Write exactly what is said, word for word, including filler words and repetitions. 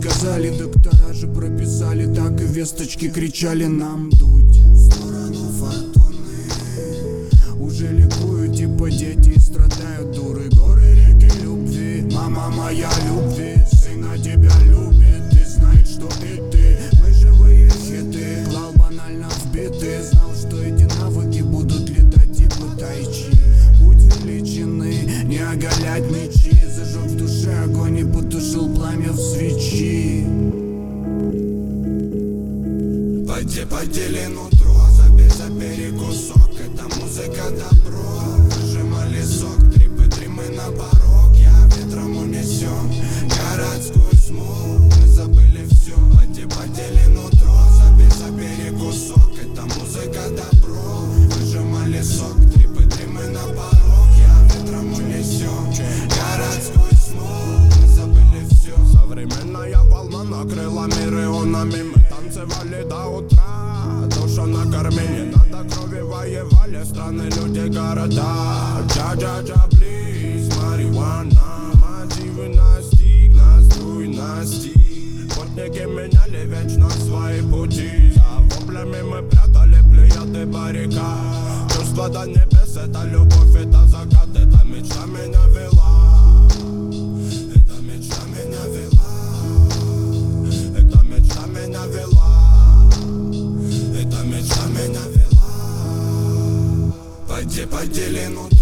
сказали, доктора же прописали, так и весточки кричали нам дуть в сторону фортуны. Уже ликуют, типа дети страдают, дуры, горы, реки любви. Мама моя любви, сына тебя любит, и знает, что и ты. Мы живые хиты, клал банально в биты, знал, что эти навыки будут летать типа тайчи. Путь величины, не оголять мечи, зажег в душе огонь и потушил пламя в свечи. Пойди подели нутро, забей, забери кусок, это музыка добро. Выжимали сок, трипы, тримы на порог, я ветром унесен городской смог. Мы забыли все, пойди подели нутро, забей, забери кусок, это музыка добро. Выжимали сок, трипы, тримы на порог, я ветром унесен городской смог. Мы забыли все. Современная волна накрыла мир ионами. Мы танцевали до утра, душа на корме. Не надо крови, воевали страны, люди, города. Джа-джа-джа, близ, марихуана. Мотивы настиг, наструй, настиг. Путники меняли вечно свои пути. За воплями мы прятали плеяды баррикад. Чувство до небес, это любовь, это закат. Это мечта меня вела, эта мечта меня вела, эта мечта меня вела, эта мечта меня вела. Пойди подели нутро.